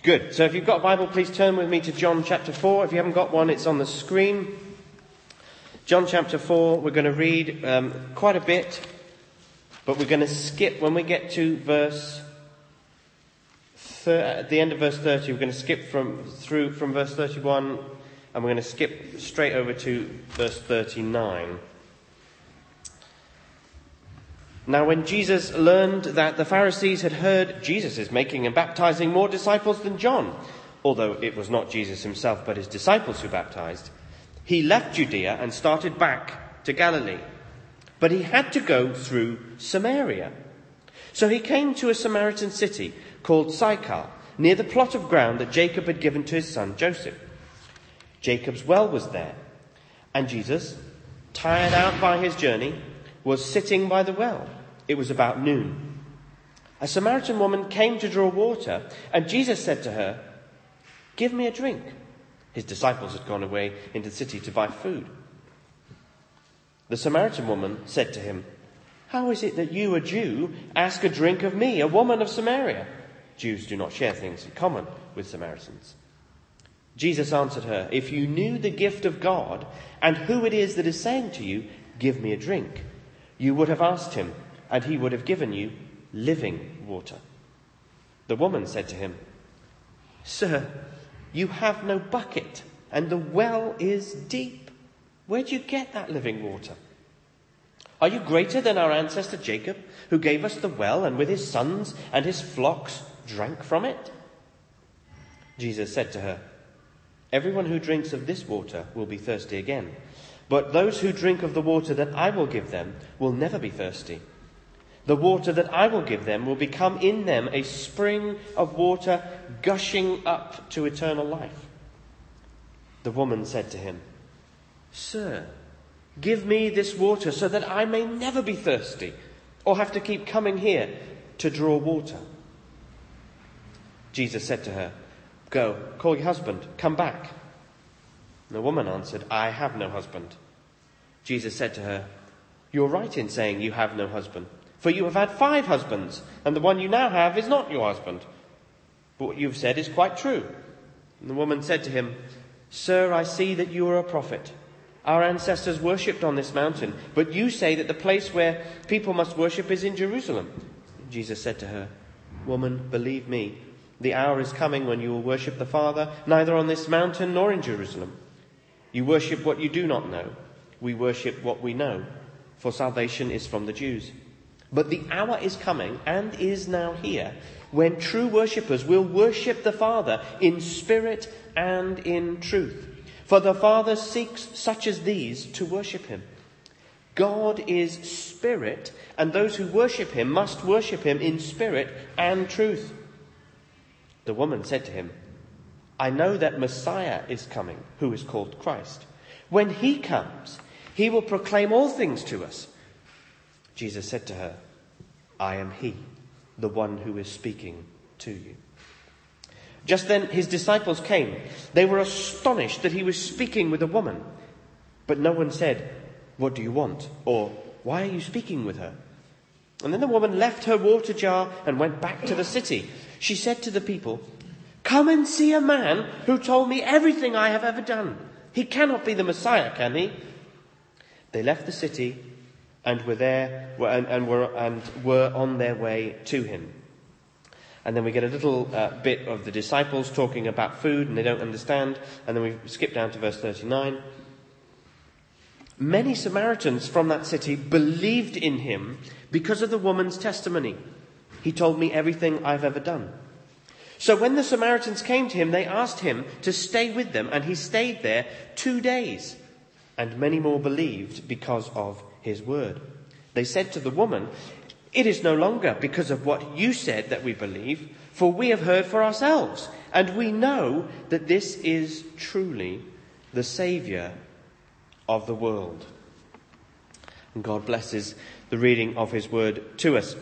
Good. So if you've got a Bible, please turn with me to John chapter 4. If you haven't got one, it's on the screen. John chapter 4, we're going to read quite a bit, but we're going to skip when we get to at the end of verse 30. We're going to skip from verse 31, and we're going to skip straight over to verse 39. Now when Jesus learned that the Pharisees had heard Jesus is making and baptizing more disciples than John, although it was not Jesus himself but his disciples who baptized, he left Judea and started back to Galilee. But he had to go through Samaria. So he came to a Samaritan city called Sychar, near the plot of ground that Jacob had given to his son Joseph. Jacob's well was there, and Jesus, tired out by his journey, was sitting by the well. It was about noon. A Samaritan woman came to draw water, and Jesus said to her, "Give me a drink." His disciples had gone away into the city to buy food. The Samaritan woman said to him, "How is it that you, a Jew, ask a drink of me, a woman of Samaria?" Jews do not share things in common with Samaritans. Jesus answered her, "If you knew the gift of God and who it is that is saying to you, 'Give me a drink,' you would have asked him, and he would have given you living water." The woman said to him, "Sir, you have no bucket, and the well is deep. Where do you get that living water? Are you greater than our ancestor Jacob, who gave us the well, and with his sons and his flocks drank from it?" Jesus said to her, "Everyone who drinks of this water will be thirsty again. But those who drink of the water that I will give them will never be thirsty. The water that I will give them will become in them a spring of water gushing up to eternal life." The woman said to him, "Sir, give me this water so that I may never be thirsty or have to keep coming here to draw water." Jesus said to her, "Go, call your husband, come back." The woman answered, "I have no husband." Jesus said to her, "You're right in saying you have no husband, for you have had 5 husbands, and the one you now have is not your husband. But what you've said is quite true." And the woman said to him, "Sir, I see that you are a prophet. Our ancestors worshipped on this mountain, but you say that the place where people must worship is in Jerusalem." Jesus said to her, "Woman, believe me, the hour is coming when you will worship the Father, neither on this mountain nor in Jerusalem. You worship what you do not know. We worship what we know, for salvation is from the Jews. But the hour is coming, and is now here, when true worshippers will worship the Father in spirit and in truth. For the Father seeks such as these to worship him. God is spirit, and those who worship him must worship him in spirit and truth." The woman said to him, "I know that Messiah is coming, who is called Christ. When he comes, he will proclaim all things to us." Jesus said to her, "I am he, the one who is speaking to you." Just then his disciples came. They were astonished that he was speaking with a woman. But no one said, "What do you want?" or "Why are you speaking with her?" And then the woman left her water jar and went back to the city. She said to the people, "Come and see a man who told me everything I have ever done. He cannot be the Messiah, can he?" They left the city and were on their way to him. And then we get a little bit of the disciples talking about food, and they don't understand. And then we skip down to verse 39. Many Samaritans from that city believed in him because of the woman's testimony. "He told me everything I've ever done." So when the Samaritans came to him, they asked him to stay with them, and he stayed there 2 days. And many more believed because of his word. They said to the woman, "It is no longer because of what you said that we believe, for we have heard for ourselves, and we know that this is truly the Saviour of the world." And God blesses the reading of his word to us.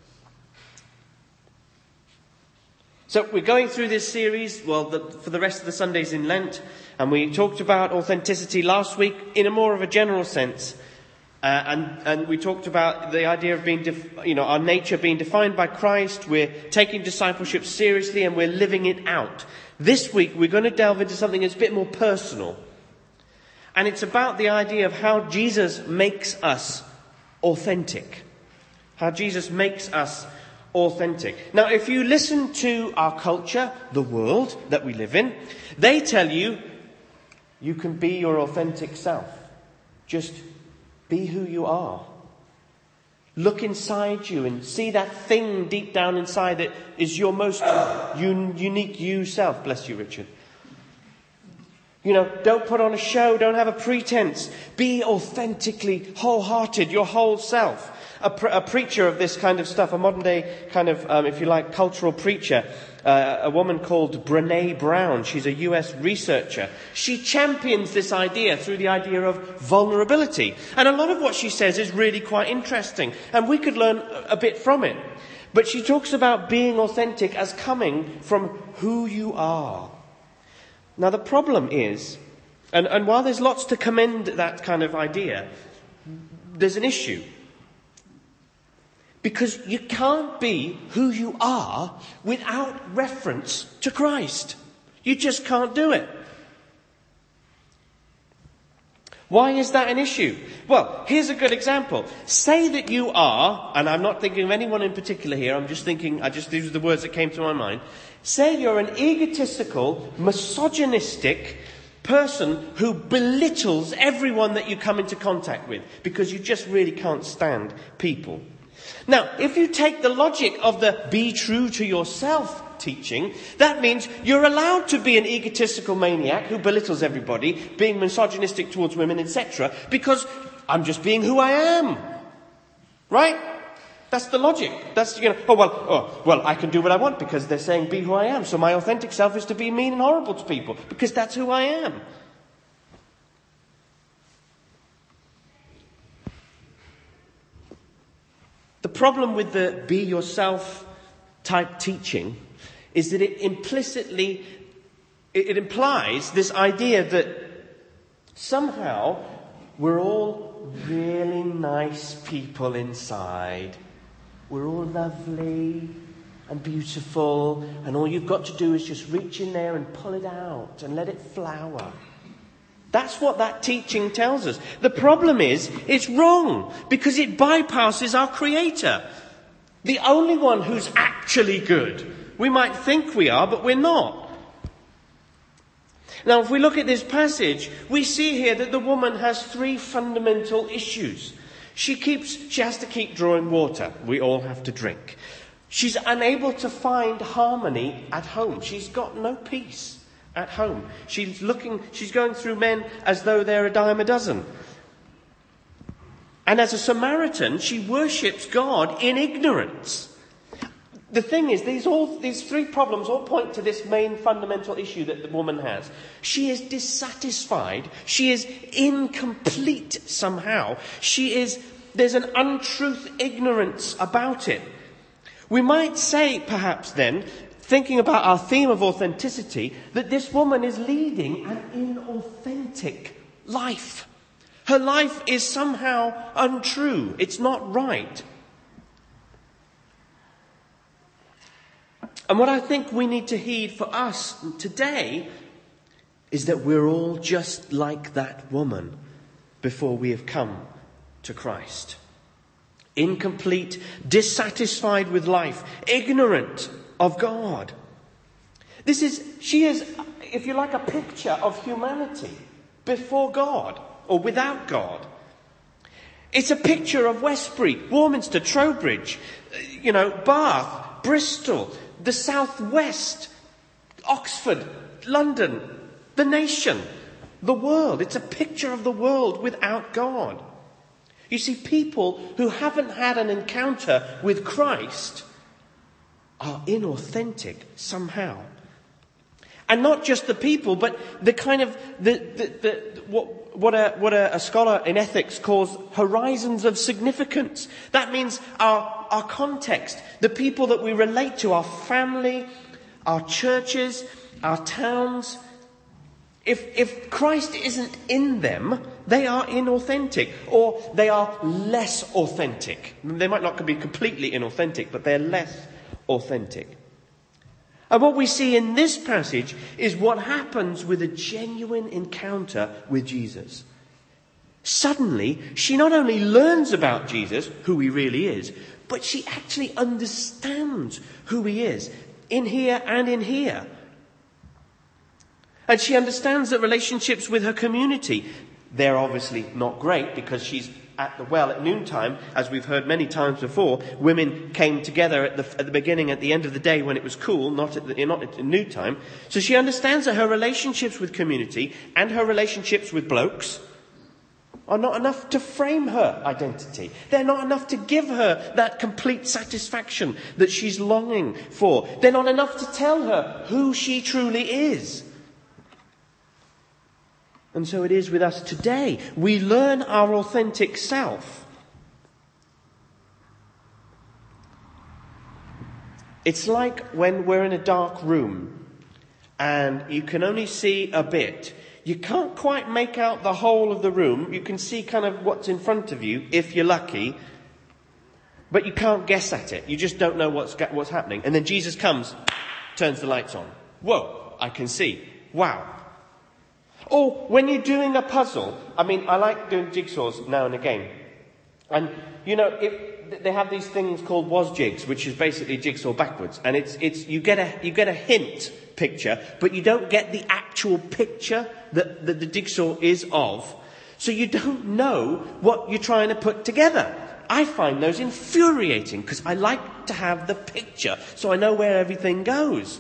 So we're going through this series, for the rest of the Sundays in Lent, and we talked about authenticity last week in a more of a general sense. And we talked about the idea of being, our nature being defined by Christ. We're taking discipleship seriously and we're living it out. This week we're going to delve into something that's a bit more personal. And it's about the idea of how Jesus makes us authentic. How Jesus makes us authentic. Now, if you listen to our culture, the world that we live in, they tell you, you can be your authentic self. Just be who you are. Look inside you and see that thing deep down inside that is your most unique you self. Bless you, Richard. Don't put on a show. Don't have a pretense. Be authentically wholehearted, your whole self. A preacher of this kind of stuff, a modern day kind of, if you like, cultural preacher, a woman called Brené Brown. She's a US researcher. She champions this idea through the idea of vulnerability. And a lot of what she says is really quite interesting. And we could learn a bit from it. But she talks about being authentic as coming from who you are. Now the problem is, and while there's lots to commend that kind of idea, there's an issue. Because you can't be who you are without reference to Christ. You just can't do it. Why is that an issue? Well, here's a good example. Say that you are, and I'm not thinking of anyone in particular here, these are the words that came to my mind. Say you're an egotistical, misogynistic person who belittles everyone that you come into contact with because you just really can't stand people. Now, if you take the logic of the be true to yourself teaching, that means you're allowed to be an egotistical maniac who belittles everybody, being misogynistic towards women, etc., because I'm just being who I am. Right? That's the logic. That's, well, I can do what I want because they're saying be who I am. So my authentic self is to be mean and horrible to people because that's who I am. The problem with the be yourself type teaching is that it implies this idea that somehow we're all really nice people inside. We're all lovely and beautiful, and all you've got to do is just reach in there and pull it out and let it flower. That's what that teaching tells us. The problem is, it's wrong, because it bypasses our Creator. The only one who's actually good. We might think we are, but we're not. Now, if we look at this passage, we see here that the woman has three fundamental issues. She has to keep drawing water. We all have to drink. She's unable to find harmony at home. She's got no peace at home. She's going through men as though they're a dime a dozen. And as a Samaritan, she worships God in ignorance. The thing is, these three problems all point to this main fundamental issue that the woman has. She is dissatisfied. She is incomplete somehow. There's an untruth ignorance about it. We might say, perhaps then, thinking about our theme of authenticity, that this woman is leading an inauthentic life. Her life is somehow untrue. It's not right. And what I think we need to heed for us today is that we're all just like that woman before we have come to Christ. Incomplete, dissatisfied with life, ignorant of God. She is, if you like, a picture of humanity before God or without God. It's a picture of Westbury, Warminster, Trowbridge, Bath, Bristol, the Southwest, Oxford, London, the nation, the world. It's a picture of the world without God. You see, people who haven't had an encounter with Christ are inauthentic somehow. And not just the people, but the kind of what a scholar in ethics calls horizons of significance. That means our context, the people that we relate to, our family, our churches, our towns. If Christ isn't in them, they are inauthentic, or they are less authentic. They might not be completely inauthentic, but they're less authentic. And what we see in this passage is what happens with a genuine encounter with Jesus. Suddenly, she not only learns about Jesus, who he really is, but she actually understands who he is, in here and in here. And she understands that relationships with her community, they're obviously not great because she's at the well at noontime. As we've heard many times before, women came together at the beginning, at the end of the day when it was cool, not at noontime. So she understands that her relationships with community and her relationships with blokes are not enough to frame her identity. They're not enough to give her that complete satisfaction that she's longing for. They're not enough to tell her who she truly is. And so it is with us today. We learn our authentic self. It's like when we're in a dark room and you can only see a bit. You can't quite make out the whole of the room. You can see kind of what's in front of you, if you're lucky. But you can't guess at it. You just don't know what's happening. And then Jesus comes, turns the lights on. Whoa, I can see. Wow. Or when you're doing a puzzle, I like doing jigsaws now and again. And, they have these things called was-jigs, which is basically jigsaw backwards. And you get a hint picture, but you don't get the actual picture that the jigsaw is of. So you don't know what you're trying to put together. I find those infuriating because I like to have the picture so I know where everything goes.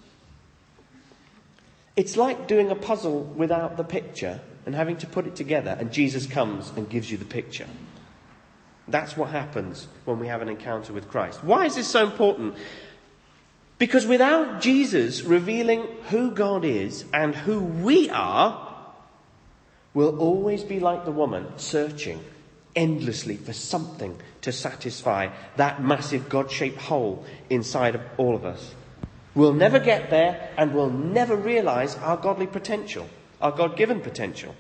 It's like doing a puzzle without the picture and having to put it together, and Jesus comes and gives you the picture. That's what happens when we have an encounter with Christ. Why is this so important? Because without Jesus revealing who God is and who we are, we'll always be like the woman, searching endlessly for something to satisfy that massive God-shaped hole inside of all of us. We'll never get there, and we'll never realize our godly potential, our God-given potential.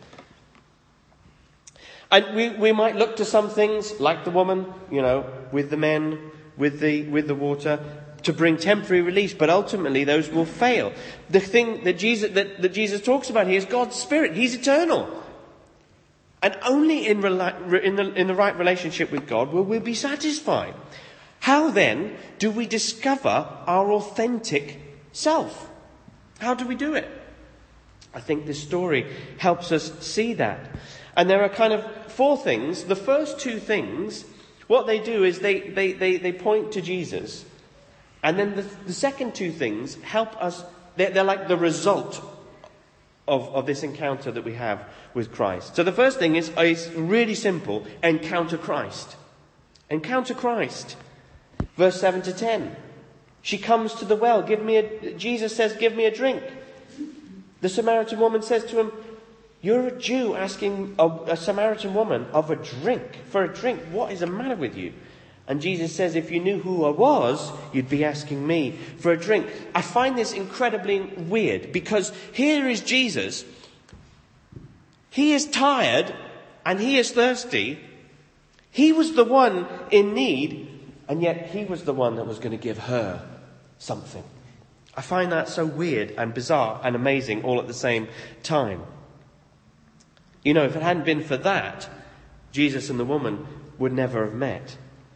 And we might look to some things, like the woman, with the men, with the water, to bring temporary relief, but ultimately those will fail. The thing that Jesus talks about here is God's Spirit. He's eternal. And only in the right relationship with God will we be satisfied. How then do we discover our authentic self? How do we do it? I think this story helps us see that. And there are kind of 4 things. The first 2 things, what they do is they point to Jesus. And then the second 2 things help us. They're like the result of this encounter that we have with Christ. So the first thing is really simple. Encounter Christ. Encounter Christ. Verse 7 to 10. She comes to the well. Jesus says, give me a drink. The Samaritan woman says to him, you're a Jew asking a Samaritan woman for a drink. What is the matter with you? And Jesus says, if you knew who I was, you'd be asking me for a drink. I find this incredibly weird because here is Jesus. He is tired and he is thirsty. He was the one in need. And yet he was the one that was going to give her something. I find that so weird and bizarre and amazing all at the same time. If it hadn't been for that, Jesus and the woman would never have met.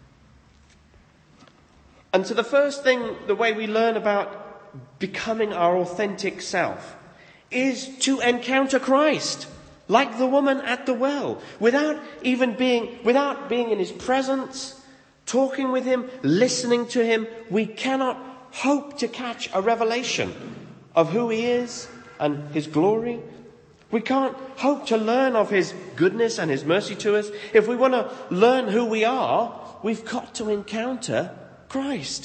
And so the first thing, the way we learn about becoming our authentic self, is to encounter Christ, like the woman at the well, without being in his presence, talking with him, listening to him. We cannot hope to catch a revelation of who he is and his glory. We can't hope to learn of his goodness and his mercy to us. If we want to learn who we are, we've got to encounter Christ.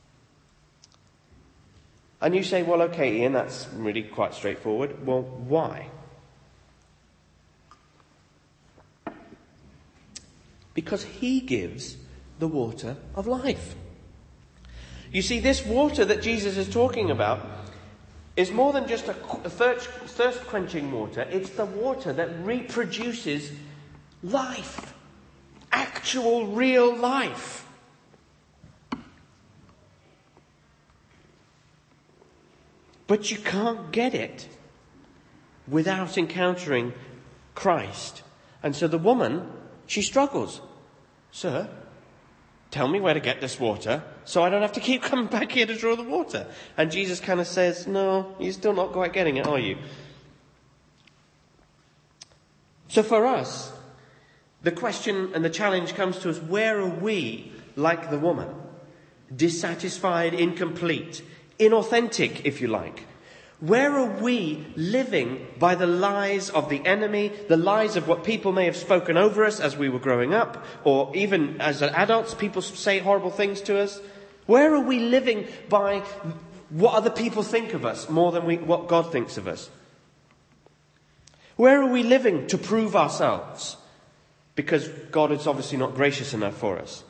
And you say, well, okay, Ian, that's really quite straightforward. Well, why? Because he gives the water of life. You see, this water that Jesus is talking about, is more than just a thirst-quenching water. It's the water that reproduces life. Actual, real life. But you can't get it without encountering Christ. And so the woman, she struggles. Sir, tell me where to get this water so I don't have to keep coming back here to draw the water. And Jesus kind of says, no, you're still not quite getting it, are you? So for us, the question and the challenge comes to us, where are we like the woman? Dissatisfied, incomplete, inauthentic, if you like. Where are we living by the lies of the enemy, the lies of what people may have spoken over us as we were growing up, or even as adults, people say horrible things to us? Where are we living by what other people think of us more than what God thinks of us? Where are we living to prove ourselves? Because God is obviously not gracious enough for us.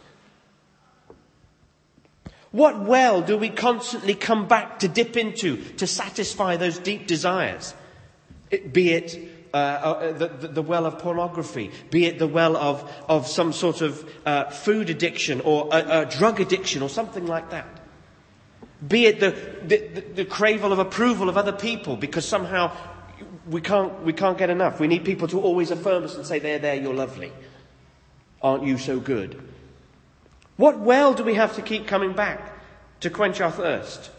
What well do we constantly come back to dip into to satisfy those deep desires? Be it the well of pornography, be it the well of some sort of food addiction or a drug addiction or something like that. Be it the cravel of approval of other people because somehow we can't get enough. We need people to always affirm us and say, there, you're lovely. Aren't you so good? What well do we have to keep coming back to quench our thirst?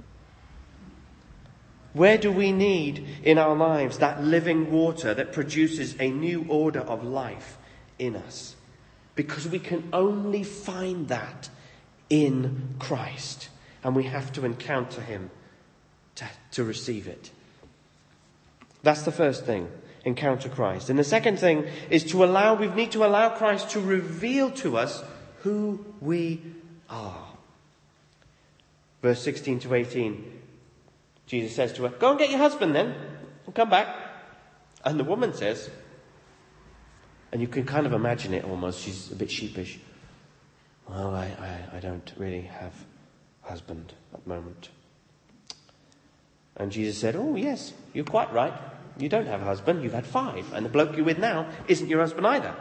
Where do we need in our lives that living water that produces a new order of life in us? Because we can only find that in Christ. And we have to encounter him to receive it. That's the first thing. Encounter Christ. And the second thing is we need to allow Christ to reveal to us who we are. Verse 16 to 18, Jesus says to her, go and get your husband then, and come back. And the woman says, and you can kind of imagine it almost, she's a bit sheepish. Well, I don't really have a husband at the moment. And Jesus said, oh yes, you're quite right. You don't have a husband, you've had 5. And the bloke you're with now isn't your husband either.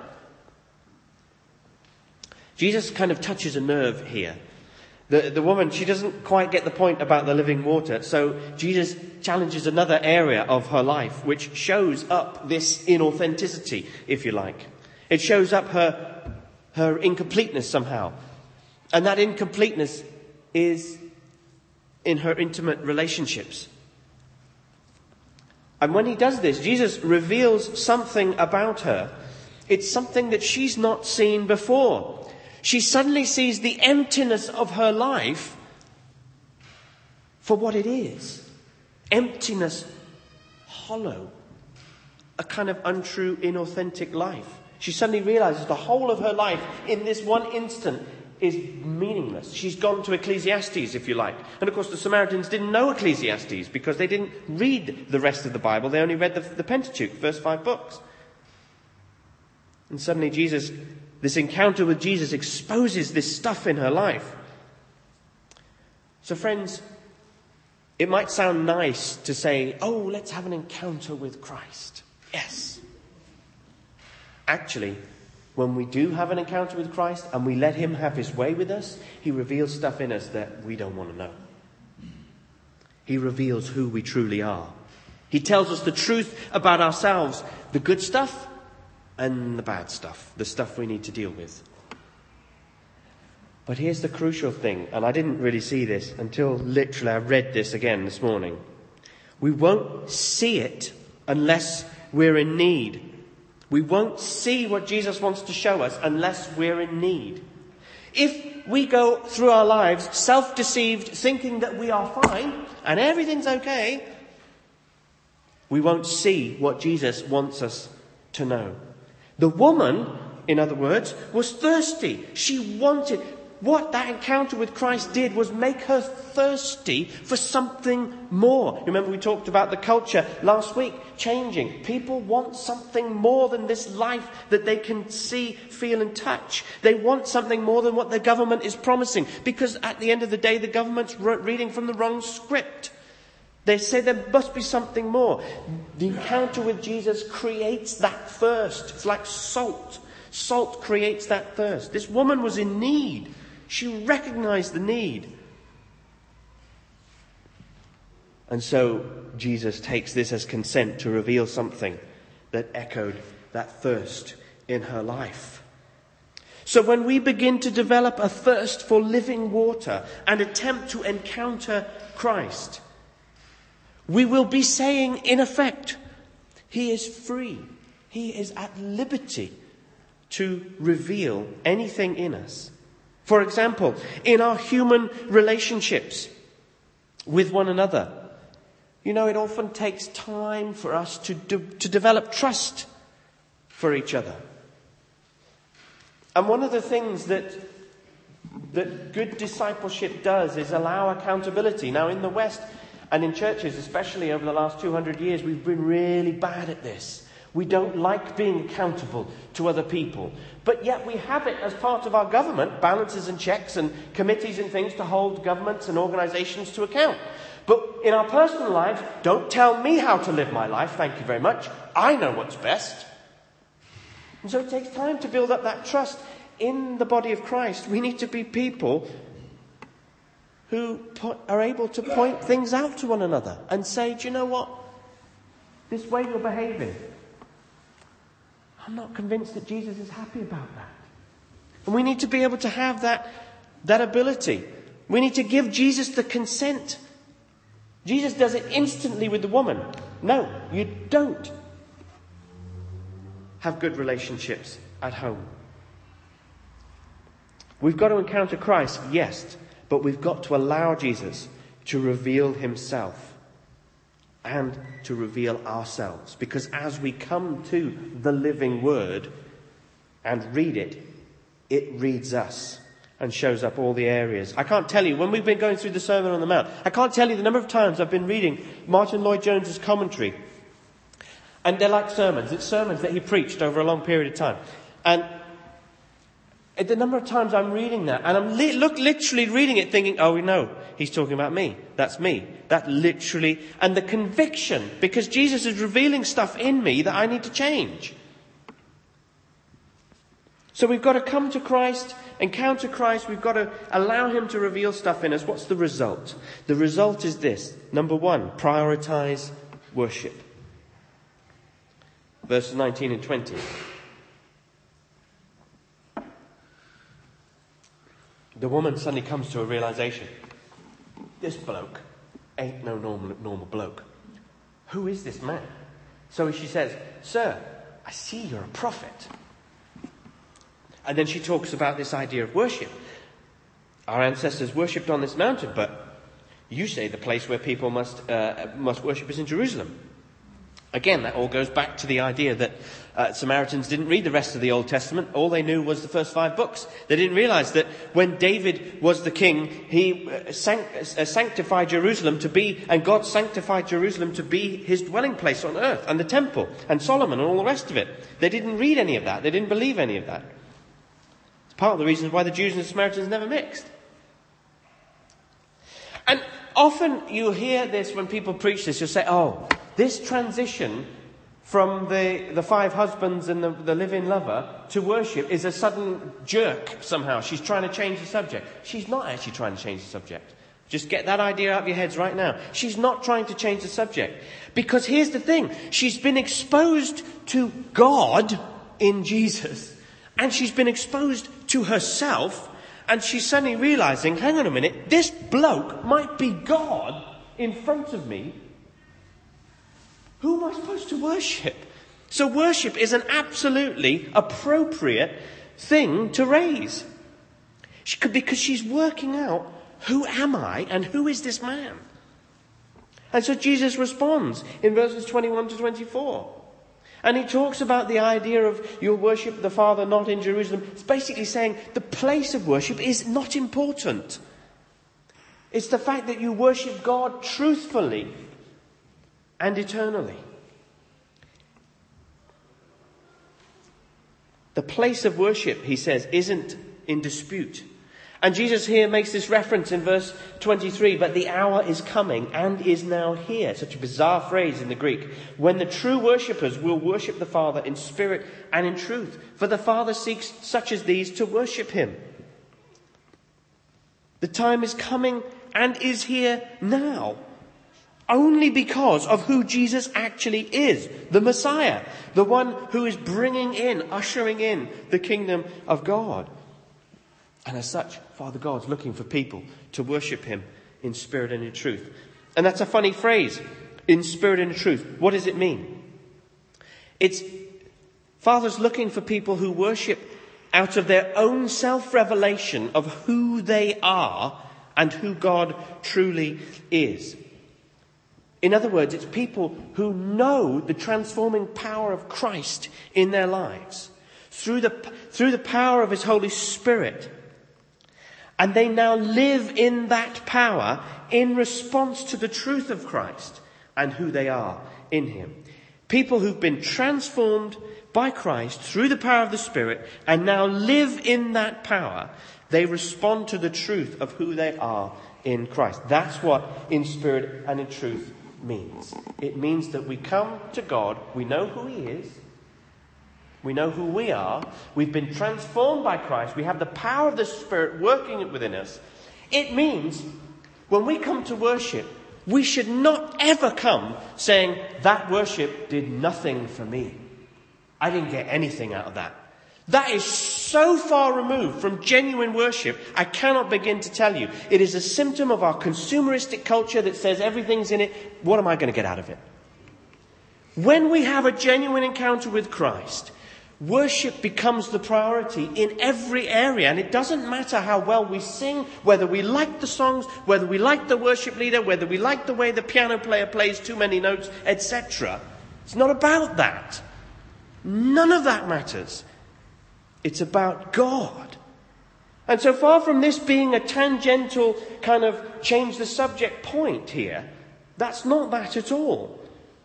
Jesus kind of touches a nerve here. The woman, she doesn't quite get the point about the living water. So Jesus challenges another area of her life, which shows up this inauthenticity, if you like. It shows up her incompleteness somehow. And that incompleteness is in her intimate relationships. And when he does this, Jesus reveals something about her. It's something that she's not seen before. She suddenly sees the emptiness of her life for what it is. Emptiness, hollow, a kind of untrue, inauthentic life. She suddenly realizes the whole of her life in this one instant is meaningless. She's gone to Ecclesiastes, if you like. And of course the Samaritans didn't know Ecclesiastes because they didn't read the rest of the Bible. They only read the Pentateuch, first 5 books. And suddenly this encounter with Jesus exposes this stuff in her life. So friends, it might sound nice to say, oh, let's have an encounter with Christ. Yes. Actually, when we do have an encounter with Christ and we let him have his way with us, he reveals stuff in us that we don't want to know. He reveals who we truly are. He tells us the truth about ourselves, the good stuff and the bad stuff, the stuff we need to deal with. But here's the crucial thing, and I didn't really see this until literally I read this again this morning. We won't see it unless we're in need. We won't see what Jesus wants to show us unless we're in need. If we go through our lives self-deceived, thinking that we are fine and everything's okay, we won't see what Jesus wants us to know. The woman, in other words, was thirsty. She wanted. What that encounter with Christ did was make her thirsty for something more. Remember we talked about the culture last week, changing. People want something more than this life that they can see, feel and touch. They want something more than what the government is promising. Because at the end of the day, the government's reading from the wrong script. They say there must be something more. The encounter with Jesus creates that thirst. It's like salt. Salt creates that thirst. This woman was in need. She recognized the need. And so Jesus takes this as consent to reveal something that echoed that thirst in her life. So when we begin to develop a thirst for living water and attempt to encounter Christ, we will be saying, in effect, he is free. He is at liberty to reveal anything in us. For example, in our human relationships with one another, it often takes time for us to develop trust for each other. And one of the things that good discipleship does is allow accountability. Now, in the West and in churches, especially over the last 200 years, we've been really bad at this. We don't like being accountable to other people. But yet we have it as part of our government, balances and checks and committees and things to hold governments and organisations to account. But in our personal lives, don't tell me how to live my life, thank you very much. I know what's best. And so it takes time to build up that trust in the body of Christ. We need to be people who are able to point things out to one another and say, do you know what? This way you're behaving, I'm not convinced that Jesus is happy about that. And we need to be able to have that ability. We need to give Jesus the consent. Jesus does it instantly with the woman. No, you don't have good relationships at home. We've got to encounter Christ, yes, but we've got to allow Jesus to reveal himself and to reveal ourselves. Because as we come to the living word and read it, it reads us and shows up all the areas. I can't tell you, when we've been going through the Sermon on the Mount, I can't tell you the number of times I've been reading Martin Lloyd-Jones's commentary. And they're like sermons. It's sermons that he preached over a long period of time. And the number of times I'm reading that, and I'm literally reading it thinking, oh, no, he's talking about me. That's me. That literally, and the conviction, because Jesus is revealing stuff in me that I need to change. So we've got to come to Christ, encounter Christ. We've got to allow him to reveal stuff in us. What's the result? The result is this. Number one, prioritize worship. Verses 19 and 20. The woman suddenly comes to a realization. This bloke ain't no normal bloke. Who is this man? So she says, Sir, I see you're a prophet. And then she talks about this idea of worship. Our ancestors worshipped on this mountain, but you say the place where people must worship is in Jerusalem. Again, that all goes back to the idea that Samaritans didn't read the rest of the Old Testament. All they knew was the first 5 books. They didn't realize that when David was the king, he sanctified Jerusalem to be, and God sanctified Jerusalem to be his dwelling place on earth, and the temple, and Solomon, and all the rest of it. They didn't read any of that. They didn't believe any of that. It's part of the reasons why the Jews and the Samaritans never mixed. And often you hear this when people preach this. You'll say, oh, this transition from the 5 husbands and the live-in lover to worship is a sudden jerk somehow. She's trying to change the subject. She's not actually trying to change the subject. Just get that idea out of your heads right now. She's not trying to change the subject. Because here's the thing. She's been exposed to God in Jesus. And she's been exposed to herself. And she's suddenly realizing, hang on a minute, this bloke might be God in front of me. Who am I supposed to worship? So worship is an absolutely appropriate thing to raise. Because she's working out, who am I and who is this man? And so Jesus responds in verses 21 to 24. And he talks about the idea of you'll worship the Father not in Jerusalem. It's basically saying the place of worship is not important. It's the fact that you worship God truthfully and eternally. The place of worship, he says, isn't in dispute. And Jesus here makes this reference in verse 23, but the hour is coming and is now here. Such a bizarre phrase in the Greek. When the true worshippers will worship the Father in spirit and in truth. For the Father seeks such as these to worship him. The time is coming and is here now. Only because of who Jesus actually is. The Messiah. The one who is bringing in, ushering in the kingdom of God. And as such, Father God's looking for people to worship him in spirit and in truth. And that's a funny phrase, in spirit and in truth. What does it mean? It's Father's looking for people who worship out of their own self-revelation of who they are and who God truly is. In other words, it's people who know the transforming power of Christ in their lives through the power of his Holy Spirit. And they now live in that power in response to the truth of Christ and who they are in him. People who've been transformed by Christ through the power of the Spirit and now live in that power. They respond to the truth of who they are in Christ. That's what in spirit and in truth means. It means that we come to God, we know who he is, we know who we are. We've been transformed by Christ. We have the power of the Spirit working within us. It means when we come to worship, we should not ever come saying, that worship did nothing for me. I didn't get anything out of that. That is so far removed from genuine worship, I cannot begin to tell you. It is a symptom of our consumeristic culture that says everything's in it. What am I going to get out of it? When we have a genuine encounter with Christ, worship becomes the priority in every area, and it doesn't matter how well we sing, whether we like the songs, whether we like the worship leader, whether we like the way the piano player plays too many notes, etc. It's not about that. None of that matters. It's about God. And so far from this being a tangential kind of change the subject point here, that's not that at all.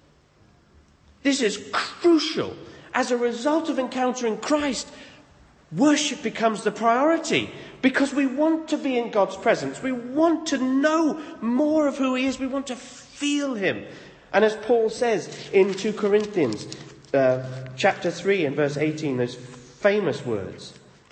This is crucial. As a result of encountering Christ, worship becomes the priority because we want to be in God's presence. We want to know more of who he is. We want to feel him. And as Paul says in 2 Corinthians chapter 3 and verse 18, those famous words,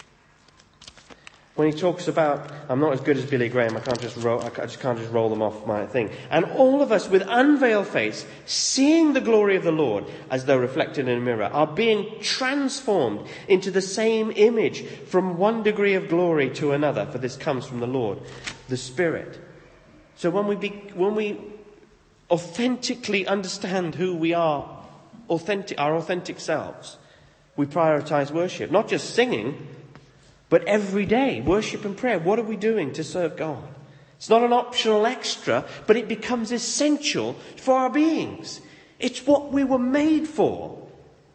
when he talks about, I'm not as good as Billy Graham, I just can't just roll them off my thing. And all of us with unveiled face, seeing the glory of the Lord as though reflected in a mirror, are being transformed into the same image from one degree of glory to another. For this comes from the Lord, the Spirit. So when we authentically understand who we are, our authentic selves, we prioritize worship, not just singing, but every day, worship and prayer. What are we doing to serve God? It's not an optional extra, but it becomes essential for our beings. It's what we were made for.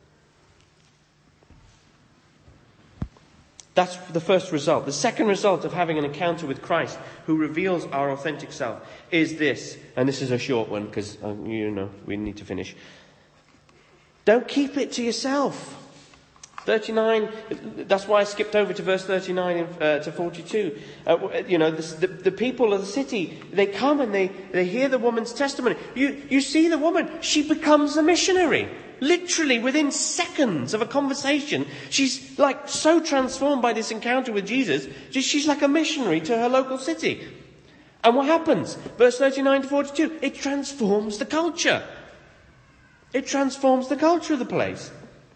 That's the first result. The second result of having an encounter with Christ, who reveals our authentic self, is this. And this is a short one because, we need to finish. Don't keep it to yourself. 39, that's why I skipped over to verse 39 to 42. The people of the city, they come and they hear the woman's testimony. You see the woman, she becomes a missionary. Literally within seconds of a conversation, she's like so transformed by this encounter with Jesus, she's like a missionary to her local city. And what happens? Verse 39 to 42, it transforms the culture. It transforms the culture of the place.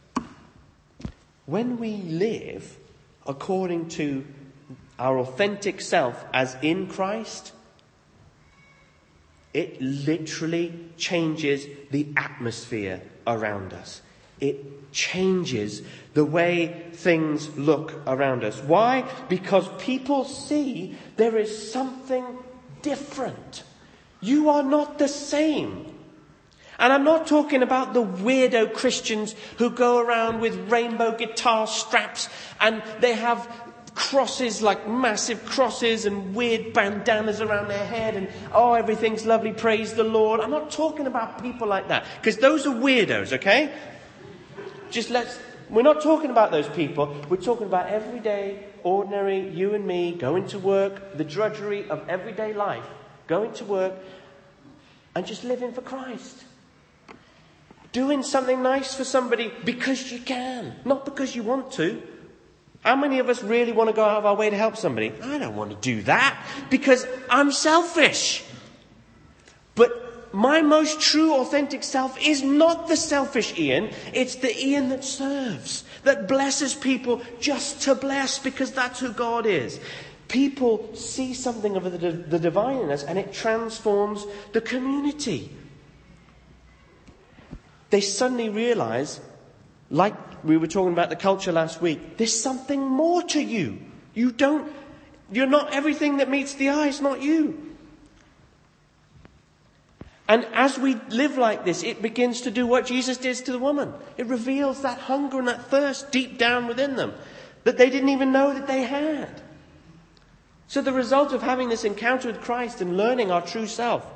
When we live according to our authentic self as in Christ, it literally changes the atmosphere around us. It changes the way things look around us. Why? Because people see there is something different. You are not the same. And I'm not talking about the weirdo Christians who go around with rainbow guitar straps and they have crosses, like massive crosses and weird bandanas around their head and, everything's lovely, praise the Lord. I'm not talking about people like that because those are weirdos, okay? Just let's We're not talking about those people. We're talking about everyday, ordinary, you and me, going to work, the drudgery of everyday life, going to work and just living for Christ. Doing something nice for somebody because you can, not because you want to. How many of us really want to go out of our way to help somebody? I don't want to do that because I'm selfish. But my most true, authentic self is not the selfish Ian. It's the Ian that serves, that blesses people just to bless because that's who God is. People see something of the divine in us and it transforms the community. They suddenly realize, like we were talking about the culture last week, there's something more to you. You're not everything that meets the eye. It's not you. And as we live like this, it begins to do what Jesus did to the woman. It reveals that hunger and that thirst deep down within them that they didn't even know that they had. So the result of having this encounter with Christ and learning our true self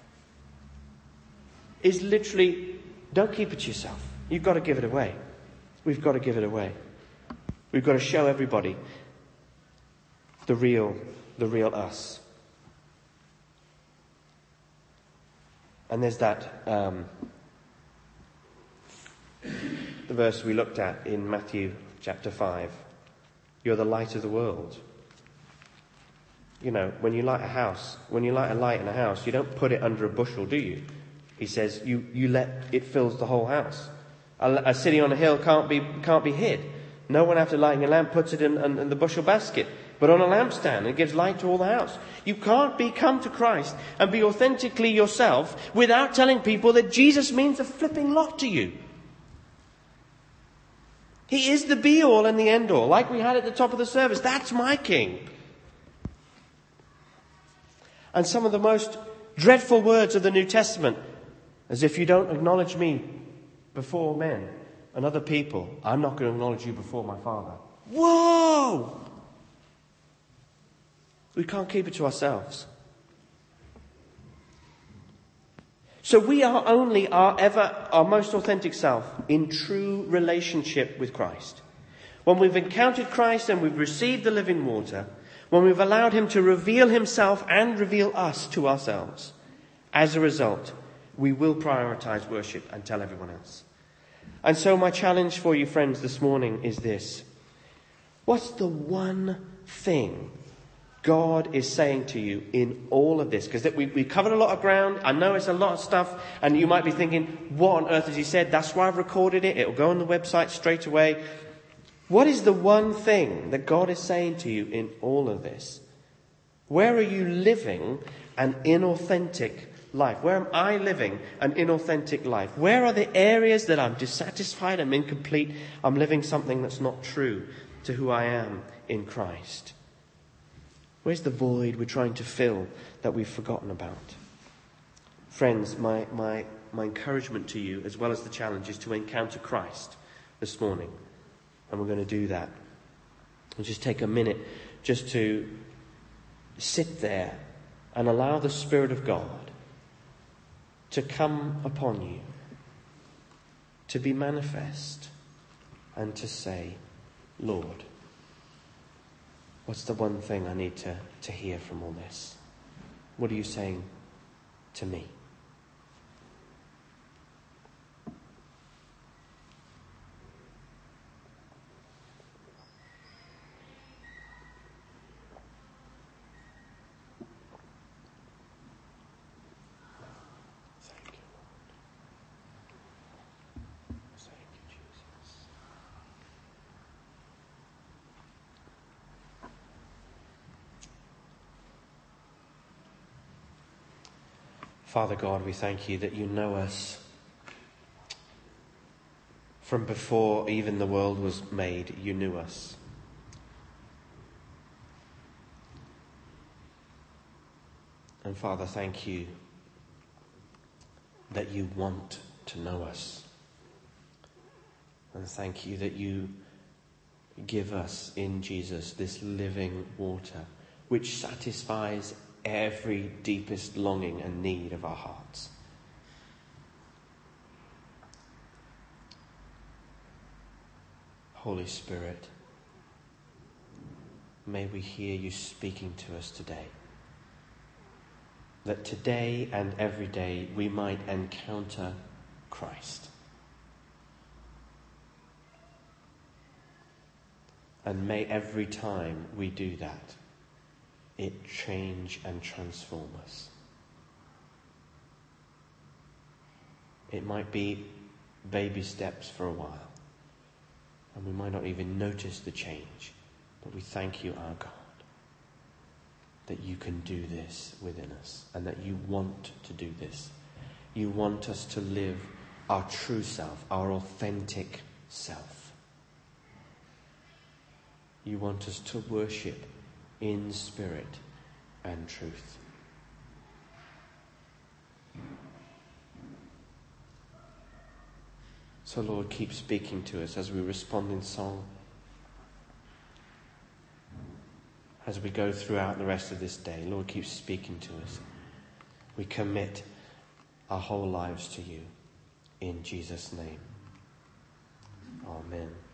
is literally, don't keep it to yourself. You've got to give it away. We've got to give it away. We've got to show everybody the real us. And there's that, the verse we looked at in Matthew chapter 5. You're the light of the world. You know, when you light a light in a house, you don't put it under a bushel, do you? He says you let it fills the whole house. A city on a hill can't be hid. No one after lighting a lamp puts it in the bushel basket, but on a lampstand. It gives light to all the house. You can't come to Christ and be authentically yourself without telling people that Jesus means a flipping lot to you. He is the be-all and the end-all, like we had at the top of the service. That's my King. And some of the most dreadful words of the New Testament, as if you don't acknowledge me before men and other people, I'm not going to acknowledge you before my Father. Whoa! We can't keep it to ourselves. So we are only our most authentic self in true relationship with Christ. When we've encountered Christ and we've received the living water, when we've allowed him to reveal himself and reveal us to ourselves, as a result, we will prioritize worship and tell everyone else. And so my challenge for you, friends, this morning is this. What's the one thing God is saying to you in all of this? Because we covered a lot of ground. I know it's a lot of stuff. And you might be thinking, what on earth has he said? That's why I've recorded it. It'll go on the website straight away. What is the one thing that God is saying to you in all of this? Where are you living an inauthentic life? Where am I living an inauthentic life? Where are the areas that I'm dissatisfied, I'm incomplete, I'm living something that's not true to who I am in Christ? Where's the void we're trying to fill that we've forgotten about? Friends, my encouragement to you, as well as the challenge, is to encounter Christ this morning. And we're going to do that. And just take a minute just to sit there and allow the Spirit of God to come upon you, to be manifest, and to say, Lord, what's the one thing I need to hear from all this? What are you saying to me? Father God, we thank you that you know us from before even the world was made. You knew us. And Father, thank you that you want to know us. And thank you that you give us in Jesus this living water which satisfies every deepest longing and need of our hearts. Holy Spirit, may we hear you speaking to us today. That today and every day we might encounter Christ. And may every time we do that, it change and transform us. It might be baby steps for a while, and we might not even notice the change, but we thank you, our God, that you can do this within us, and that you want to do this. You want us to live our true self, our authentic self. You want us to worship in spirit and truth. So, Lord, keep speaking to us as we respond in song, as we go throughout the rest of this day. Lord, keep speaking to us. We commit our whole lives to you. In Jesus' name. Amen.